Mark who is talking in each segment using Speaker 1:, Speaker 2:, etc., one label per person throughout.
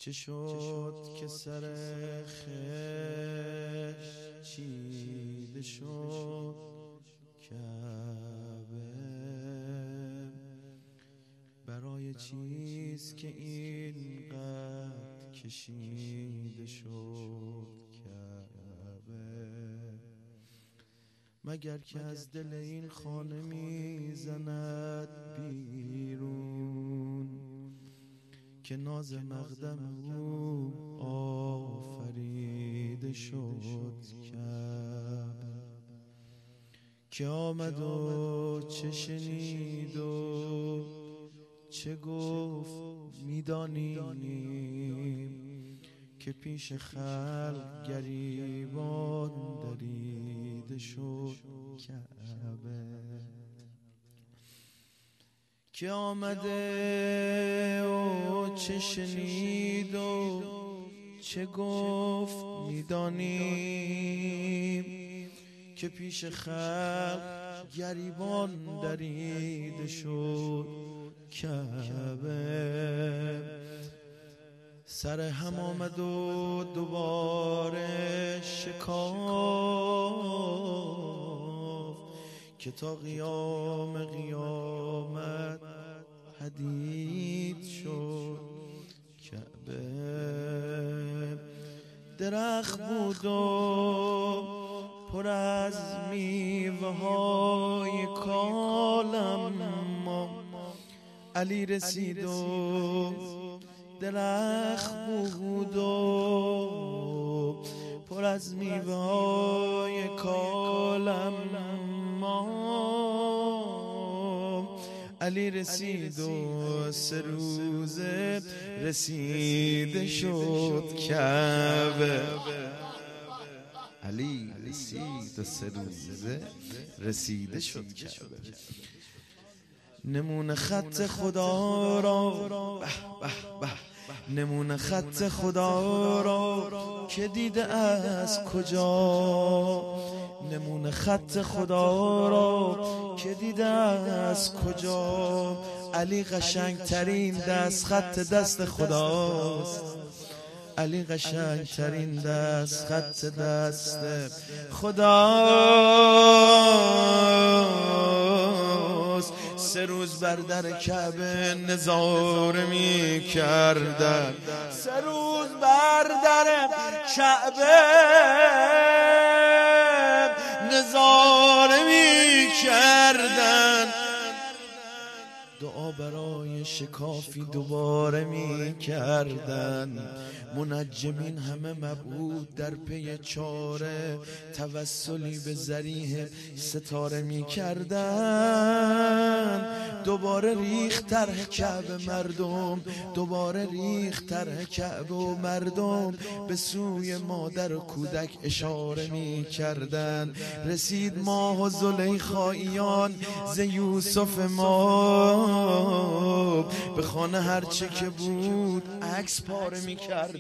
Speaker 1: چه شد که سر خش چیده شد کعبه؟ برای چیست که اینقدر کشیده شد کعبه؟ مگر که از دل این خانه میزند بیرون که ناز مقدم او آفریده شد کعبه؟ که آمد و چه شنید و چه گفت میدانیم که پیش خلق گریبان دریده شد کعبه؟ که آمده و چه شنید و چه گفت میدانیم که پیش خلق گریبان دریده شد کعبه؟ سر هم آمد و دوباره شکاف که تا قیامت حدید شد کعبه. درخت بود و پر از میوه های کالم، علی رسید و درخت بود و پر از میوه های کالم، علی رسید و 3 روزه رسیده شد کعبه. علی رسید و 3 روزه رسیده شد کعبه. نمونه خط خدا را نمونه خط خدا را که دیده از کجا؟ نمونه خط خدا را که دیده از کجا؟ علی قشنگ ترین دست خط دست خداست. علی قشنگ ترین دست خط دست خداست. 3 روز بر در کعبه نظاره می کردن، 3 روز بر در کعبه نظاره می کردن، دعا برای شکافی دوباره می کردن. منجمین همه مبعود در پی چاره توسلی به ذریح ستاره می کردن. دوباره ریخت طرح کعبه مردم، دوباره ریخت طرح کعبه و مردم به سوی مادر و کودک اشاره می کردن. رسید ماه و زلیخاییان ز یوسف ما، به خانه هرچه که بود عکس پاره می کردن.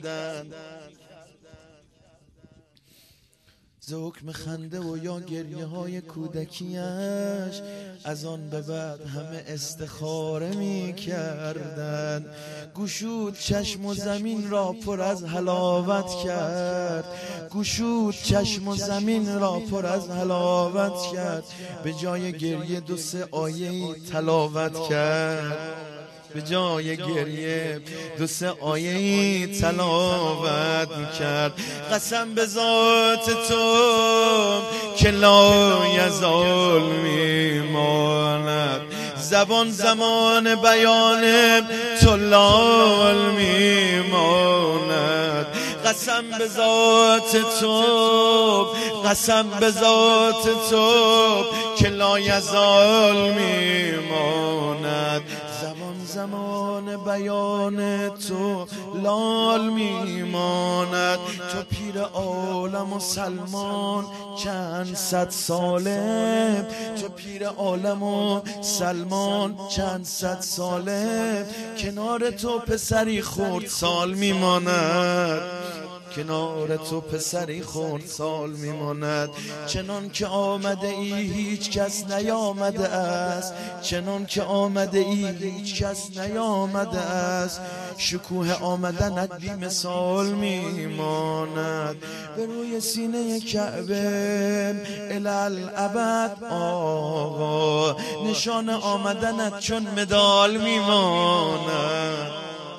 Speaker 1: ز حکم خنده و یا گریه های کودکیش از آن به بعد همه استخاره می کردن. گشود چشم و زمین را پر از حلاوت کرد، گشود چشم و زمین را پر از حلاوت کرد. به جای گریه 2-3 آیه تلاوت کرد، به جای گریه 2-3 آیه تلاوت کرد. قسم به ذات تو که لا یزال میماند، زبان زمان بیان تو لال میماند. قسم به ذات تو، قسم به ذات تو که لا یزال میماند، زمان بیان تو لال میماند. تو پیر عالم و سلمان چند 100 ساله، تو پیر عالم و سلمان چند 100 ساله. کنار تو پسری خرد سال میماند، کنار تو پسری خرد سال میماند. چنان که آمده ای هیچ کس نیامده است، چنان که آمده ای هیچ کس نیامده است. شکوه آمدنت بی مثال میماند. به روی سینه کعبه الالابد آقا، نشان آمدنت چون مدال میماند.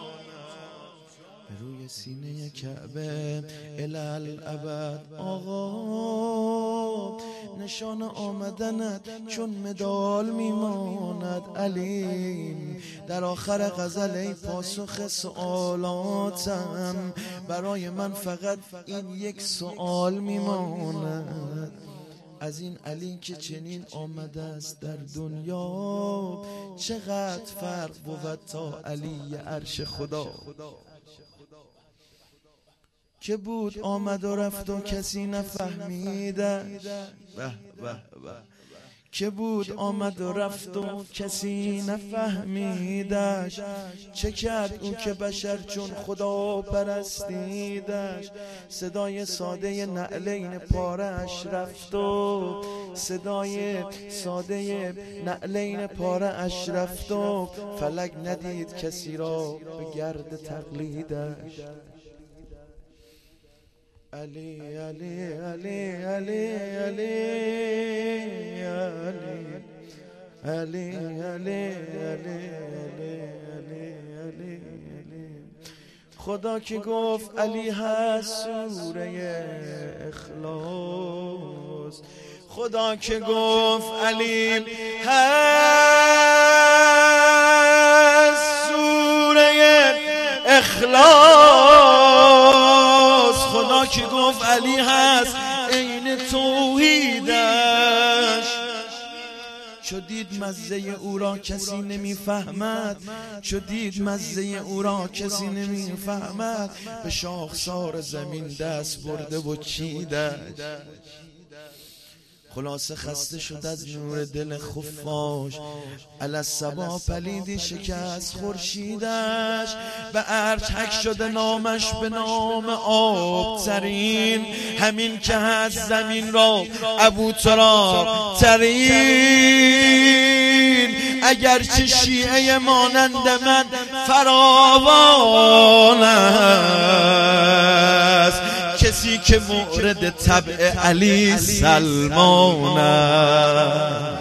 Speaker 1: به روی سینه کعبه الالابد آقا، نشان آمدنت چون مدال میماند. علی در آخر غزل ای پاسخ سوالاتم، برای من فقط این یک سوال میماند. از این علی که چنین آمده است در دنیا، چقدر فرق بود تا علی عرش خدا. که بود آمد و رفت و کسی نفهمیدش، که بود آمد و رفت و کسی نفهمیدش. چه کرد او که بشر چون خدا پرستیدش. صدای ساده نعلین پاره‌اش رفت و صدای ساده نعلین پاره‌اش رفت و فلک ندید کسی را به گرد تقلیدش. علی علی علی علی علی علی علی علی. خدا که گفت علی هست سوره اخلاص، خدا که گفت علی هست سوره اخلاص، خدا که گفت علی هست عین توحیدش. چو دید مزه او را کسی نمیفهمد، چو دید مزه او را کسی نمیفهمد، به شاخسار زمین دست برده و چیدش. خلاصه خسته شد از نور دل خفاش، الصبا پلیدی شکست خورشیدش. به ارج حک شده نامش به نام آب ترین، همین که هست زمین را ابوتراب ترین. اگرچه شیعه مانند من فراوان است، کسی که مورد طبع علی سلمان است.